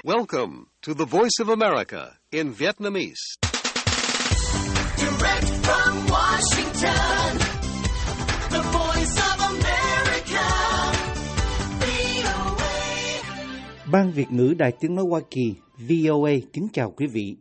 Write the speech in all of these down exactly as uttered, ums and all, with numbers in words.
Welcome to the Voice of America in Vietnamese. Direct from Washington, the Voice of America, vê o a. Ban Việt ngữ Đài Tiếng nói Hoa Kỳ vê o a kính chào quý vị.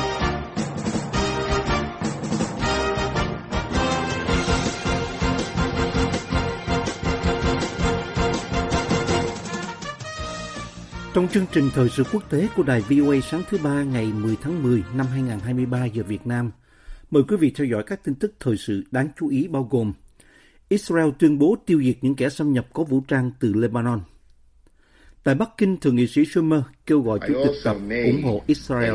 Trong chương trình thời sự quốc tế của đài vê o a sáng thứ ba ngày mười tháng mười năm hai nghìn không trăm hai mươi ba giờ Việt Nam, mời quý vị theo dõi các tin tức thời sự đáng chú ý bao gồm: Israel tuyên bố tiêu diệt những kẻ xâm nhập có vũ trang từ Lebanon. Tại Bắc Kinh, Thượng nghị sĩ Schumer kêu gọi Chủ tịch Tập ủng hộ Israel.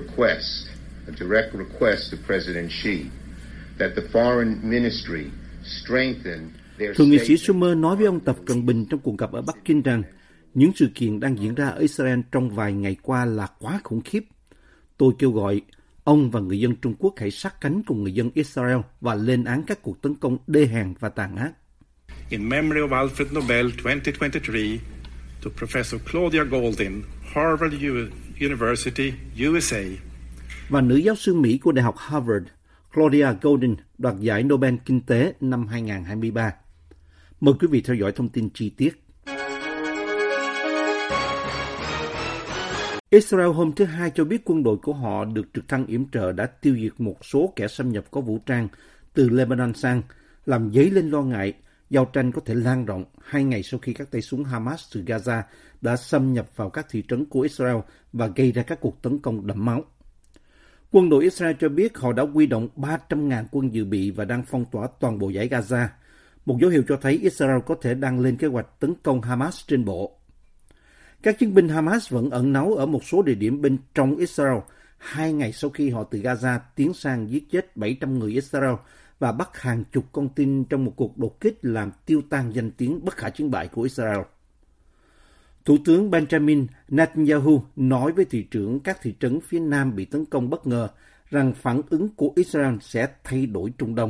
Thượng nghị sĩ Schumer nói với ông Tập Cận Bình trong cuộc gặp ở Bắc Kinh rằng những sự kiện đang diễn ra ở Israel trong vài ngày qua là quá khủng khiếp. Tôi kêu gọi ông và người dân Trung Quốc hãy sát cánh cùng người dân Israel và lên án các cuộc tấn công đê hèn và tàn ác. In memory of Alfred Nobel twenty twenty-three, to Professor Claudia Goldin, Harvard University, U S A. Và nữ giáo sư Mỹ của Đại học Harvard, Claudia Goldin, đoạt giải Nobel Kinh tế năm hai nghìn không trăm hai mươi ba. Mời quý vị theo dõi thông tin chi tiết. Israel hôm thứ Hai cho biết quân đội của họ được trực thăng yểm trợ đã tiêu diệt một số kẻ xâm nhập có vũ trang từ Lebanon sang, làm dấy lên lo ngại giao tranh có thể lan rộng hai ngày sau khi các tay súng Hamas từ Gaza đã xâm nhập vào các thị trấn của Israel và gây ra các cuộc tấn công đẫm máu. Quân đội Israel cho biết họ đã huy động ba trăm nghìn quân dự bị và đang phong tỏa toàn bộ dải Gaza, một dấu hiệu cho thấy Israel có thể đang lên kế hoạch tấn công Hamas trên bộ. Các chiến binh Hamas vẫn ẩn náu ở một số địa điểm bên trong Israel hai ngày sau khi họ từ Gaza tiến sang giết chết bảy trăm người Israel và bắt hàng chục con tin trong một cuộc đột kích làm tiêu tan danh tiếng bất khả chiến bại của Israel. Thủ tướng Benjamin Netanyahu nói với thị trưởng các thị trấn phía Nam bị tấn công bất ngờ rằng phản ứng của Israel sẽ thay đổi Trung Đông.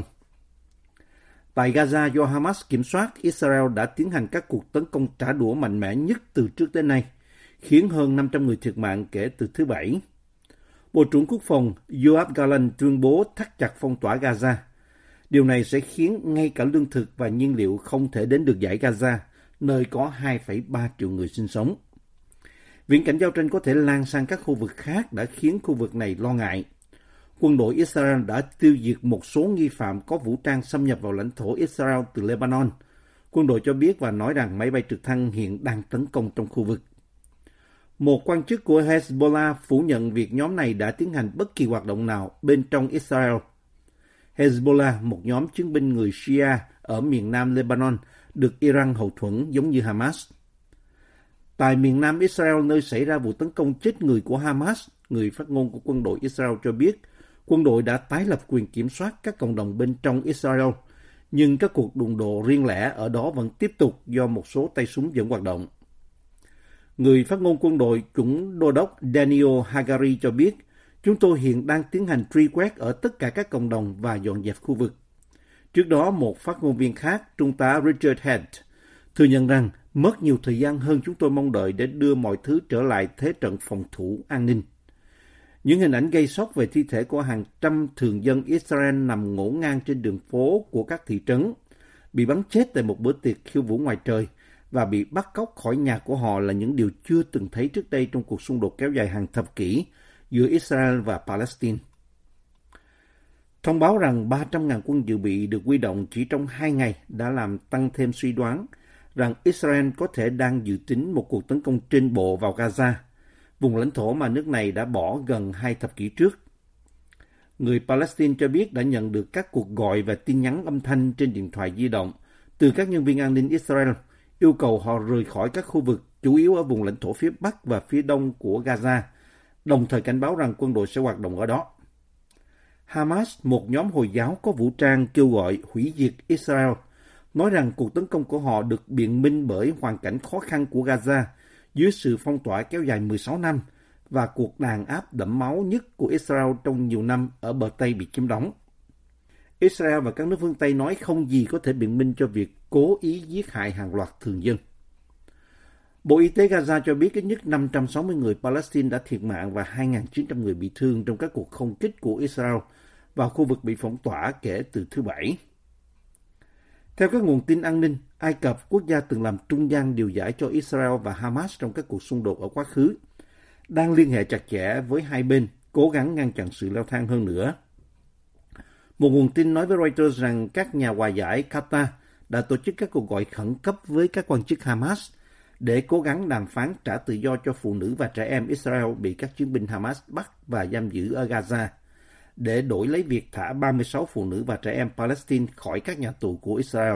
Tại Gaza do Hamas kiểm soát, Israel đã tiến hành các cuộc tấn công trả đũa mạnh mẽ nhất từ trước đến nay, khiến hơn năm trăm người thiệt mạng kể từ thứ Bảy. Bộ trưởng Quốc phòng Yoav Gallant tuyên bố thắt chặt phong tỏa Gaza. Điều này sẽ khiến ngay cả lương thực và nhiên liệu không thể đến được dải Gaza, nơi có hai phẩy ba triệu người sinh sống. Viễn cảnh giao tranh có thể lan sang các khu vực khác đã khiến khu vực này lo ngại. Quân đội Israel đã tiêu diệt một số nghi phạm có vũ trang xâm nhập vào lãnh thổ Israel từ Lebanon. Quân đội cho biết và nói rằng máy bay trực thăng hiện đang tấn công trong khu vực. Một quan chức của Hezbollah phủ nhận việc nhóm này đã tiến hành bất kỳ hoạt động nào bên trong Israel. Hezbollah, một nhóm chiến binh người Shia ở miền nam Lebanon, được Iran hậu thuẫn giống như Hamas. Tại miền nam Israel, nơi xảy ra vụ tấn công chết người của Hamas, người phát ngôn của quân đội Israel cho biết quân đội đã tái lập quyền kiểm soát các cộng đồng bên trong Israel, nhưng các cuộc đụng độ riêng lẻ ở đó vẫn tiếp tục do một số tay súng vẫn hoạt động. Người phát ngôn quân đội cũng đô đốc Daniel Hagari cho biết, chúng tôi hiện đang tiến hành truy quét ở tất cả các cộng đồng và dọn dẹp khu vực. Trước đó, một phát ngôn viên khác, Trung tá Richard Head, thừa nhận rằng mất nhiều thời gian hơn chúng tôi mong đợi để đưa mọi thứ trở lại thế trận phòng thủ an ninh. Những hình ảnh gây sốc về thi thể của hàng trăm thường dân Israel nằm ngổn ngang trên đường phố của các thị trấn, bị bắn chết tại một bữa tiệc khiêu vũ ngoài trời và bị bắt cóc khỏi nhà của họ là những điều chưa từng thấy trước đây trong cuộc xung đột kéo dài hàng thập kỷ giữa Israel và Palestine. Thông báo rằng ba trăm nghìn quân dự bị được huy động chỉ trong hai ngày đã làm tăng thêm suy đoán rằng Israel có thể đang dự tính một cuộc tấn công trên bộ vào Gaza, vùng lãnh thổ mà nước này đã bỏ gần hai thập kỷ trước. Người Palestine cho biết đã nhận được các cuộc gọi và tin nhắn âm thanh trên điện thoại di động từ các nhân viên an ninh Israel yêu cầu họ rời khỏi các khu vực chủ yếu ở vùng lãnh thổ phía Bắc và phía Đông của Gaza, đồng thời cảnh báo rằng quân đội sẽ hoạt động ở đó. Hamas, một nhóm Hồi giáo có vũ trang kêu gọi hủy diệt Israel, nói rằng cuộc tấn công của họ được biện minh bởi hoàn cảnh khó khăn của Gaza dưới sự phong tỏa kéo dài mười sáu năm và cuộc đàn áp đẫm máu nhất của Israel trong nhiều năm ở bờ Tây bị chiếm đóng. Israel và các nước phương Tây nói không gì có thể biện minh cho việc cố ý giết hại hàng loạt thường dân. Bộ Y tế Gaza cho biết ít nhất năm trăm sáu mươi người Palestine đã thiệt mạng và hai nghìn chín trăm người bị thương trong các cuộc không kích của Israel vào khu vực bị phong tỏa kể từ thứ Bảy. Theo các nguồn tin an ninh, Ai Cập, quốc gia từng làm trung gian điều giải cho Israel và Hamas trong các cuộc xung đột ở quá khứ, đang liên hệ chặt chẽ với hai bên, cố gắng ngăn chặn sự leo thang hơn nữa. Một nguồn tin nói với Reuters rằng các nhà hòa giải Qatar đã tổ chức các cuộc gọi khẩn cấp với các quan chức Hamas để cố gắng đàm phán trả tự do cho phụ nữ và trẻ em Israel bị các chiến binh Hamas bắt và giam giữ ở Gaza, để đổi lấy việc thả ba mươi sáu phụ nữ và trẻ em Palestine khỏi các nhà tù của Israel.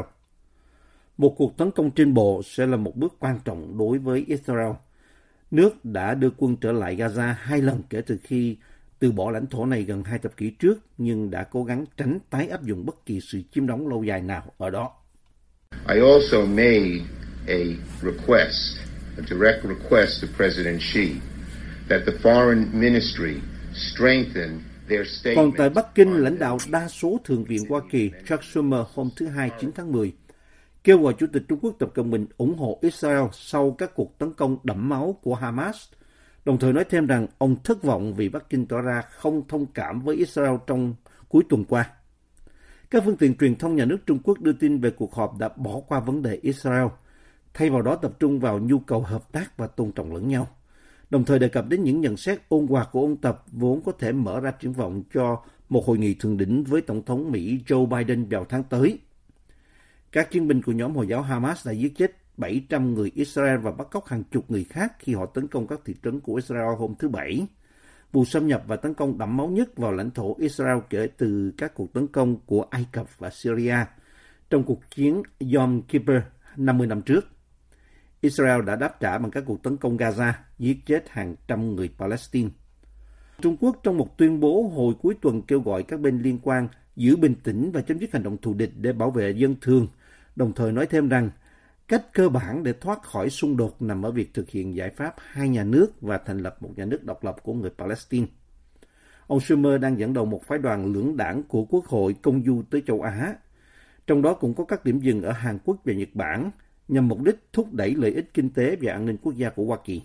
Một cuộc tấn công trên bộ sẽ là một bước quan trọng đối với Israel. Nước đã đưa quân trở lại Gaza hai lần kể từ khi từ bỏ lãnh thổ này gần hai thập kỷ trước, nhưng đã cố gắng tránh tái áp dụng bất kỳ sự chiếm đóng lâu dài nào ở đó. I also made a request, a direct request to President Xi that the foreign ministry strengthen their statement. Còn tại Bắc Kinh, lãnh đạo đa số Thượng viện Hoa Kỳ Chuck Schumer hôm thứ Hai chín tháng mười kêu gọi Chủ tịch Trung Quốc Tập Cận Bình ủng hộ Israel sau các cuộc tấn công đẫm máu của Hamas, đồng thời nói thêm rằng ông thất vọng vì Bắc Kinh tỏ ra không thông cảm với Israel trong cuối tuần qua. Các phương tiện truyền thông nhà nước Trung Quốc đưa tin về cuộc họp đã bỏ qua vấn đề Israel, thay vào đó tập trung vào nhu cầu hợp tác và tôn trọng lẫn nhau, đồng thời đề cập đến những nhận xét ôn hòa của ông Tập vốn có thể mở ra triển vọng cho một hội nghị thượng đỉnh với Tổng thống Mỹ Joe Biden vào tháng tới. Các chiến binh của nhóm Hồi giáo Hamas đã giết chết bảy trăm người Israel và bắt cóc hàng chục người khác khi họ tấn công các thị trấn của Israel hôm thứ Bảy, vụ xâm nhập và tấn công đẫm máu nhất vào lãnh thổ Israel kể từ các cuộc tấn công của Ai Cập và Syria trong cuộc chiến Yom Kippur năm mươi năm trước. Israel đã đáp trả bằng các cuộc tấn công Gaza, giết chết hàng trăm người Palestine. Trung Quốc trong một tuyên bố hồi cuối tuần kêu gọi các bên liên quan giữ bình tĩnh và chấm dứt hành động thù địch để bảo vệ dân thường, đồng thời nói thêm rằng cách cơ bản để thoát khỏi xung đột nằm ở việc thực hiện giải pháp hai nhà nước và thành lập một nhà nước độc lập của người Palestine. Ông Schumer đang dẫn đầu một phái đoàn lưỡng đảng của Quốc hội công du tới châu Á, trong đó cũng có các điểm dừng ở Hàn Quốc và Nhật Bản, nhằm mục đích thúc đẩy lợi ích kinh tế và an ninh quốc gia của Hoa Kỳ.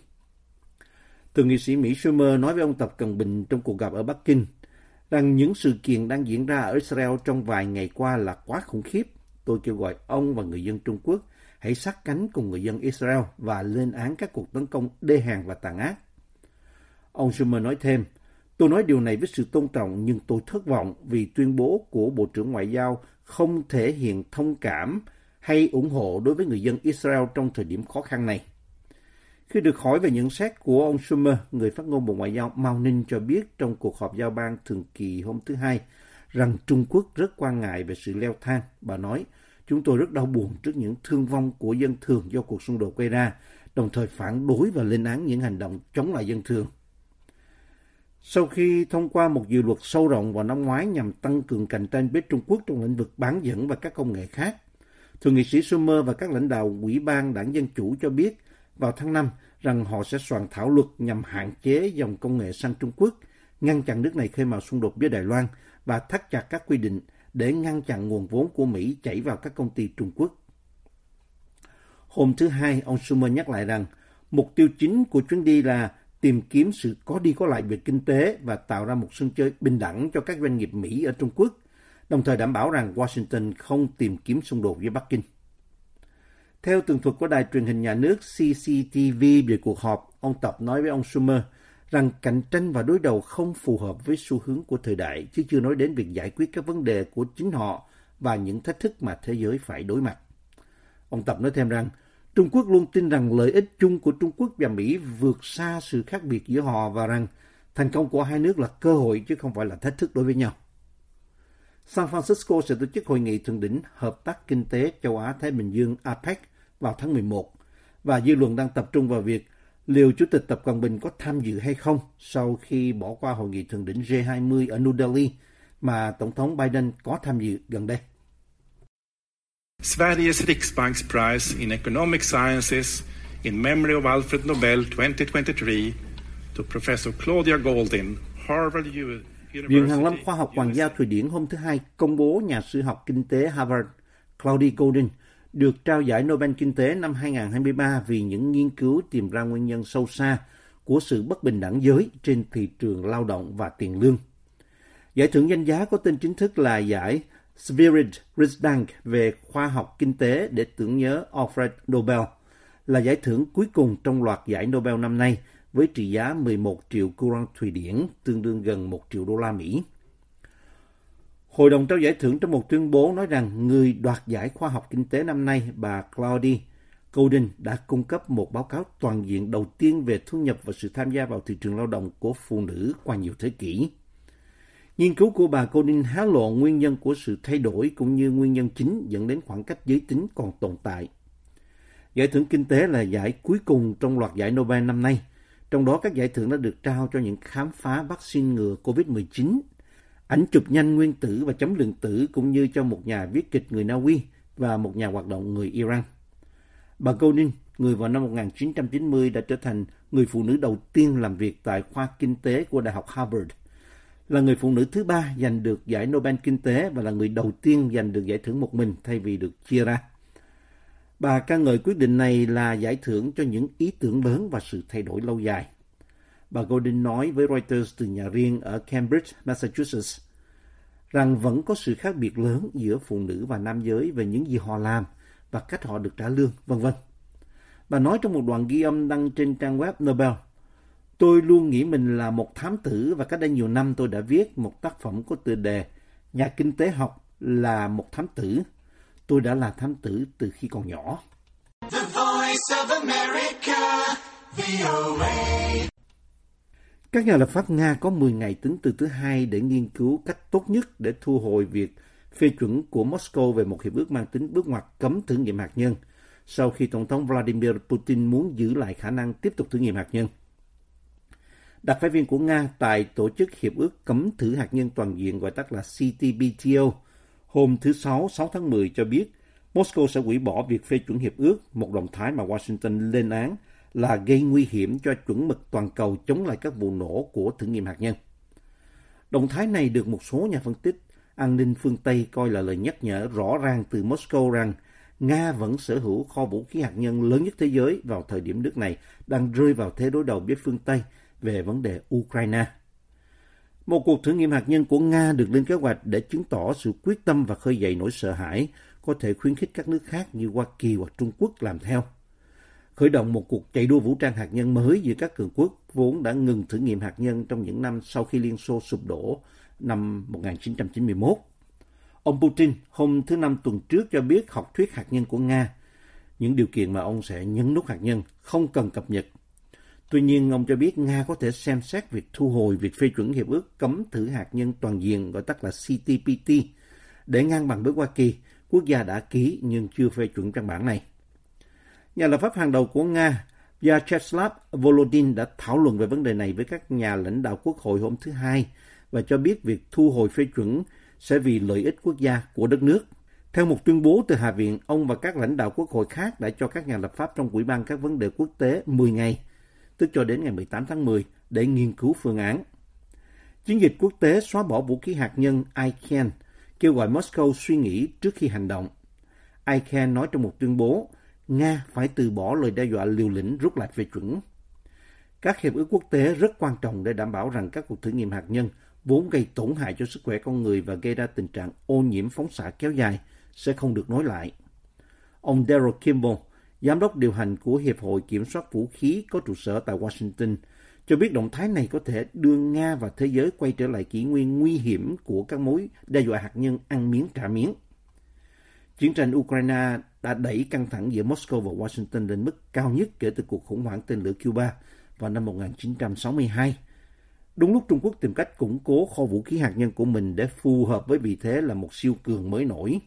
Thượng nghị sĩ Mỹ Schumer nói với ông Tập Cận Bình trong cuộc gặp ở Bắc Kinh rằng những sự kiện đang diễn ra ở Israel trong vài ngày qua là quá khủng khiếp. Tôi kêu gọi ông và người dân Trung Quốc hãy sát cánh cùng người dân Israel và lên án các cuộc tấn công đê hèn và tàn ác. Ông Schumer nói thêm, tôi nói điều này với sự tôn trọng nhưng tôi thất vọng vì tuyên bố của Bộ trưởng Ngoại giao không thể hiện thông cảm hay ủng hộ đối với người dân Israel trong thời điểm khó khăn này. Khi được hỏi về nhận xét của ông Schumer, người phát ngôn Bộ Ngoại giao Mao Ninh cho biết trong cuộc họp giao ban thường kỳ hôm thứ Hai rằng Trung Quốc rất quan ngại về sự leo thang. Bà nói, chúng tôi rất đau buồn trước những thương vong của dân thường do cuộc xung đột gây ra, đồng thời phản đối và lên án những hành động chống lại dân thường. Sau khi thông qua một dự luật sâu rộng vào năm ngoái nhằm tăng cường cạnh tranh với Trung Quốc trong lĩnh vực bán dẫn và các công nghệ khác, Thượng nghị sĩ Schumer và các lãnh đạo Ủy ban Đảng Dân Chủ cho biết vào tháng năm rằng họ sẽ soạn thảo luật nhằm hạn chế dòng công nghệ sang Trung Quốc, ngăn chặn nước này khơi mào xung đột với Đài Loan và thắt chặt các quy định để ngăn chặn nguồn vốn của Mỹ chảy vào các công ty Trung Quốc. Hôm thứ Hai, ông Schumer nhắc lại rằng mục tiêu chính của chuyến đi là tìm kiếm sự có đi có lại về kinh tế và tạo ra một sân chơi bình đẳng cho các doanh nghiệp Mỹ ở Trung Quốc, đồng thời đảm bảo rằng Washington không tìm kiếm xung đột với Bắc Kinh. Theo tường thuật của đài truyền hình nhà nước xê xê tê vê về cuộc họp, ông Tập nói với ông Schumer rằng cạnh tranh và đối đầu không phù hợp với xu hướng của thời đại, chứ chưa nói đến việc giải quyết các vấn đề của chính họ và những thách thức mà thế giới phải đối mặt. Ông Tập nói thêm rằng Trung Quốc luôn tin rằng lợi ích chung của Trung Quốc và Mỹ vượt xa sự khác biệt giữa họ và rằng thành công của hai nước là cơ hội chứ không phải là thách thức đối với nhau. San Francisco sẽ tổ chức hội nghị thượng đỉnh Hợp tác Kinh tế Châu Á-Thái Bình Dương a pếch vào tháng mười một và dư luận đang tập trung vào việc liệu Chủ tịch Tập Cận Bình có tham dự hay không sau khi bỏ qua hội nghị thượng đỉnh G hai mươi ở New Delhi mà Tổng thống Biden có tham dự gần đây. Sveriges Riksbanksprize in Economic Sciences in memory of Alfred Nobel twenty twenty-three to Professor Claudia Goldin, Harvard University. Viện Hàn lâm Khoa học Hoàng gia Thụy Điển hôm thứ Hai công bố nhà sử học kinh tế Harvard Claudia Goldin được trao giải Nobel Kinh tế năm hai không hai ba vì những nghiên cứu tìm ra nguyên nhân sâu xa của sự bất bình đẳng giới trên thị trường lao động và tiền lương. Giải thưởng danh giá có tên chính thức là giải Spirit Riksbank về khoa học kinh tế để tưởng nhớ Alfred Nobel, là giải thưởng cuối cùng trong loạt giải Nobel năm nay với trị giá mười một triệu kron Thụy Điển, tương đương gần một triệu đô la Mỹ. Hội đồng trao giải thưởng trong một tuyên bố nói rằng người đoạt giải khoa học kinh tế năm nay, bà Claudie Goldin, đã cung cấp một báo cáo toàn diện đầu tiên về thu nhập và sự tham gia vào thị trường lao động của phụ nữ qua nhiều thế kỷ. Nghiên cứu của bà Goldin hé lộ nguyên nhân của sự thay đổi cũng như nguyên nhân chính dẫn đến khoảng cách giới tính còn tồn tại. Giải thưởng kinh tế là giải cuối cùng trong loạt giải Nobel năm nay. Trong đó các giải thưởng đã được trao cho những khám phá vaccine ngừa covid mười chín, ảnh chụp nhanh nguyên tử và chấm lượng tử, cũng như cho một nhà viết kịch người Na Uy và một nhà hoạt động người Iran. Bà Goldin, người vào năm một nghìn chín trăm chín mươi đã trở thành người phụ nữ đầu tiên làm việc tại khoa kinh tế của Đại học Harvard, là người phụ nữ thứ ba giành được giải Nobel Kinh tế và là người đầu tiên giành được giải thưởng một mình thay vì được chia ra. Bà ca ngợi quyết định này là giải thưởng cho những ý tưởng lớn và sự thay đổi lâu dài. Bà Goldin nói với Reuters từ nhà riêng ở Cambridge, Massachusetts, rằng vẫn có sự khác biệt lớn giữa phụ nữ và nam giới về những gì họ làm và cách họ được trả lương, vân vân. Bà nói trong một đoạn ghi âm đăng trên trang web Nobel, tôi luôn nghĩ mình là một thám tử và cách đây nhiều năm tôi đã viết một tác phẩm có tựa đề Nhà kinh tế học là một thám tử. Tôi đã là thám tử từ khi còn nhỏ. The Voice of America, vê o a. Các nhà lập pháp Nga có mười ngày tính từ thứ Hai để nghiên cứu cách tốt nhất để thu hồi việc phê chuẩn của Moscow về một hiệp ước mang tính bước ngoặt cấm thử nghiệm hạt nhân, sau khi Tổng thống Vladimir Putin muốn giữ lại khả năng tiếp tục thử nghiệm hạt nhân. Đặc phái viên của Nga tại Tổ chức Hiệp ước Cấm thử hạt nhân toàn diện, gọi tắt là C T B T O, hôm thứ Sáu, sáu tháng mười cho biết Moscow sẽ hủy bỏ việc phê chuẩn hiệp ước, một động thái mà Washington lên án là gây nguy hiểm cho chuẩn mực toàn cầu chống lại các vụ nổ của thử nghiệm hạt nhân. Động thái này được một số nhà phân tích an ninh phương Tây coi là lời nhắc nhở rõ ràng từ Moscow rằng Nga vẫn sở hữu kho vũ khí hạt nhân lớn nhất thế giới vào thời điểm nước này đang rơi vào thế đối đầu với phương Tây về vấn đề Ukraine. Một cuộc thử nghiệm hạt nhân của Nga được lên kế hoạch để chứng tỏ sự quyết tâm và khơi dậy nỗi sợ hãi, có thể khuyến khích các nước khác như Hoa Kỳ hoặc Trung Quốc làm theo. Khởi động một cuộc chạy đua vũ trang hạt nhân mới giữa các cường quốc vốn đã ngừng thử nghiệm hạt nhân trong những năm sau khi Liên Xô sụp đổ năm một nghìn chín trăm chín mươi mốt. Ông Putin hôm thứ Năm tuần trước cho biết học thuyết hạt nhân của Nga, những điều kiện mà ông sẽ nhấn nút hạt nhân, không cần cập nhật. Tuy nhiên, ông cho biết Nga có thể xem xét việc thu hồi việc phê chuẩn hiệp ước cấm thử hạt nhân toàn diện, gọi tắt là C T P T, để ngang bằng với Hoa Kỳ, quốc gia đã ký nhưng chưa phê chuẩn văn bản này. Nhà lập pháp hàng đầu của Nga, Vyacheslav Volodin, đã thảo luận về vấn đề này với các nhà lãnh đạo quốc hội hôm thứ Hai và cho biết việc thu hồi phê chuẩn sẽ vì lợi ích quốc gia của đất nước. Theo một tuyên bố từ Hạ viện, ông và các lãnh đạo quốc hội khác đã cho các nhà lập pháp trong Ủy ban các vấn đề quốc tế mười ngày, tức cho đến ngày mười tám tháng mười, để nghiên cứu phương án. Chiến dịch quốc tế xóa bỏ vũ khí hạt nhân I C A N kêu gọi Moscow suy nghĩ trước khi hành động. I C A N nói trong một tuyên bố, Nga phải từ bỏ lời đe dọa liều lĩnh rút lại phê chuẩn. Các hiệp ước quốc tế rất quan trọng để đảm bảo rằng các cuộc thử nghiệm hạt nhân vốn gây tổn hại cho sức khỏe con người và gây ra tình trạng ô nhiễm phóng xạ kéo dài sẽ không được nối lại. Ông Daryl Kimball, giám đốc điều hành của Hiệp hội Kiểm soát Vũ khí có trụ sở tại Washington, cho biết động thái này có thể đưa Nga và thế giới quay trở lại kỷ nguyên nguy hiểm của các mối đe dọa hạt nhân ăn miếng trả miếng. Chiến tranh Ukraine đã đẩy căng thẳng giữa Moscow và Washington lên mức cao nhất kể từ cuộc khủng hoảng tên lửa Cuba vào năm một nghìn chín trăm sáu mươi hai. Đúng lúc Trung Quốc tìm cách củng cố kho vũ khí hạt nhân của mình để phù hợp với vị thế là một siêu cường mới nổi.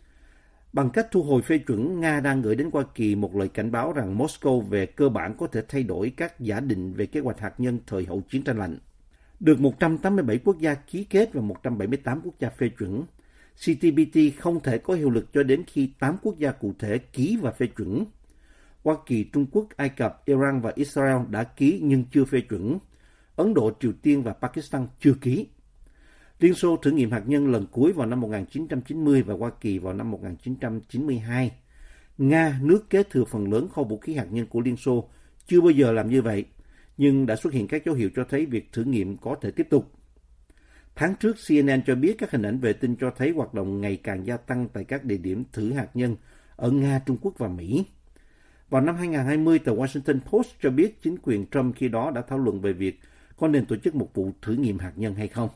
Bằng cách thu hồi phê chuẩn, Nga đang gửi đến Hoa Kỳ một lời cảnh báo rằng Moscow về cơ bản có thể thay đổi các giả định về kế hoạch hạt nhân thời hậu chiến tranh lạnh. Được một trăm tám mươi bảy quốc gia ký kết và một trăm bảy mươi tám quốc gia phê chuẩn, C T B T không thể có hiệu lực cho đến khi tám quốc gia cụ thể ký và phê chuẩn. Hoa Kỳ, Trung Quốc, Ai Cập, Iran và Israel đã ký nhưng chưa phê chuẩn. Ấn Độ, Triều Tiên và Pakistan chưa ký. Liên Xô thử nghiệm hạt nhân lần cuối vào năm một nghìn chín trăm chín mươi và Hoa Kỳ vào năm một nghìn chín trăm chín mươi hai. Nga, nước kế thừa phần lớn kho vũ khí hạt nhân của Liên Xô, chưa bao giờ làm như vậy, nhưng đã xuất hiện các dấu hiệu cho thấy việc thử nghiệm có thể tiếp tục. Tháng trước, xê en en cho biết các hình ảnh vệ tinh cho thấy hoạt động ngày càng gia tăng tại các địa điểm thử hạt nhân ở Nga, Trung Quốc và Mỹ. Vào năm hai nghìn không trăm hai mươi, tờ Washington Post cho biết chính quyền Trump khi đó đã thảo luận về việc có nên tổ chức một vụ thử nghiệm hạt nhân hay không.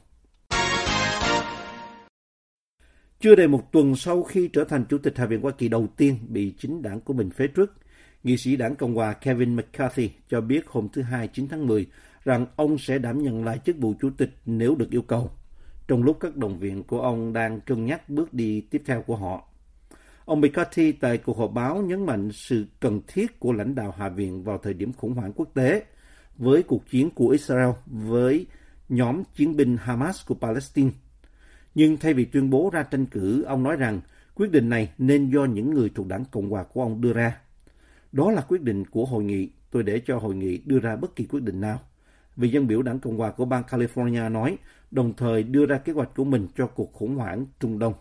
Chưa đầy một tuần sau khi trở thành Chủ tịch Hạ viện Hoa Kỳ đầu tiên bị chính đảng của mình phế truất, nghị sĩ đảng Cộng hòa Kevin McCarthy cho biết hôm thứ Hai chín tháng mười rằng ông sẽ đảm nhận lại chức vụ Chủ tịch nếu được yêu cầu, trong lúc các đồng viện của ông đang cân nhắc bước đi tiếp theo của họ. Ông McCarthy tại cuộc họp báo nhấn mạnh sự cần thiết của lãnh đạo Hạ viện vào thời điểm khủng hoảng quốc tế với cuộc chiến của Israel với nhóm chiến binh Hamas của Palestine. Nhưng thay vì tuyên bố ra tranh cử, ông nói rằng quyết định này nên do những người thuộc đảng Cộng hòa của ông đưa ra. Đó là quyết định của hội nghị, tôi để cho hội nghị đưa ra bất kỳ quyết định nào. Vị dân biểu đảng Cộng hòa của bang California nói, đồng thời đưa ra kế hoạch của mình cho cuộc khủng hoảng Trung Đông.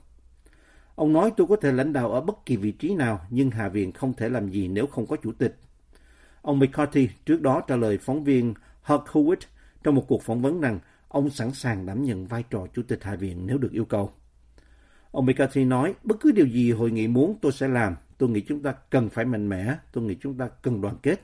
Ông nói tôi có thể lãnh đạo ở bất kỳ vị trí nào, nhưng Hạ viện không thể làm gì nếu không có chủ tịch. Ông McCarthy trước đó trả lời phóng viên Hugh Hewitt trong một cuộc phỏng vấn rằng ông sẵn sàng đảm nhận vai trò Chủ tịch Hạ viện nếu được yêu cầu. Ông McCarthy nói, bất cứ điều gì hội nghị muốn tôi sẽ làm. Tôi nghĩ chúng ta cần phải mạnh mẽ, tôi nghĩ chúng ta cần đoàn kết.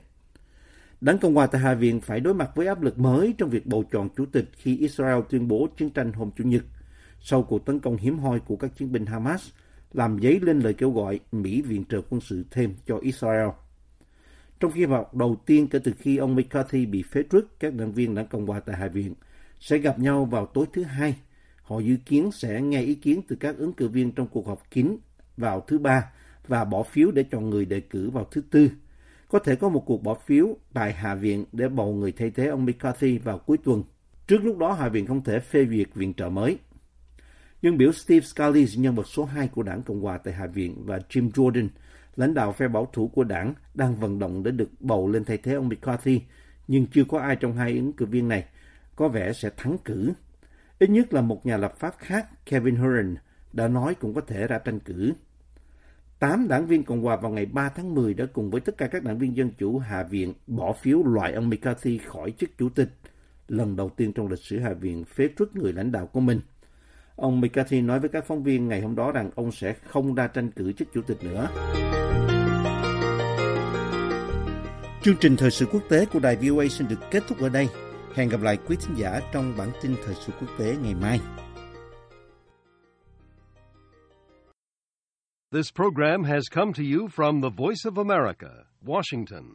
Đảng Cộng hòa tại Hạ viện phải đối mặt với áp lực mới trong việc bầu chọn chủ tịch khi Israel tuyên bố chiến tranh hôm Chủ nhật, sau cuộc tấn công hiếm hoi của các chiến binh Hamas, làm dấy lên lời kêu gọi Mỹ viện trợ quân sự thêm cho Israel. Trong phiên họp đầu tiên kể từ khi ông McCarthy bị phế truất, các đảng viên đảng Cộng hòa tại Hạ viện sẽ gặp nhau vào tối thứ Hai. Họ dự kiến sẽ nghe ý kiến từ các ứng cử viên trong cuộc họp kín vào thứ Ba và bỏ phiếu để chọn người đề cử vào thứ Tư. Có thể có một cuộc bỏ phiếu tại Hạ viện để bầu người thay thế ông McCarthy vào cuối tuần. Trước lúc đó, Hạ viện không thể phê duyệt viện trợ mới. Dân biểu Steve Scalise, nhân vật số hai của đảng Cộng hòa tại Hạ viện, và Jim Jordan, lãnh đạo phe bảo thủ của đảng, đang vận động để được bầu lên thay thế ông McCarthy, nhưng chưa có ai trong hai ứng cử viên này có vẻ sẽ thắng cử. Ít nhất là một nhà lập pháp khác, Kevin Hern, đã nói cũng có thể ra tranh cử. Tám đảng viên Cộng hòa vào ngày ba tháng mười đã cùng với tất cả các đảng viên Dân chủ Hạ viện bỏ phiếu loại ông McCarthy khỏi chức chủ tịch, lần đầu tiên trong lịch sử Hạ viện phế truất người lãnh đạo của mình. Ông McCarthy nói với các phóng viên ngày hôm đó rằng ông sẽ không ra tranh cử chức chủ tịch nữa. Chương trình Thời sự quốc tế của đài vê o a xin được kết thúc ở đây. Hẹn gặp lại quý thính giả trong bản tin Thời sự quốc tế ngày mai. This program has come to you from the Voice of America, Washington.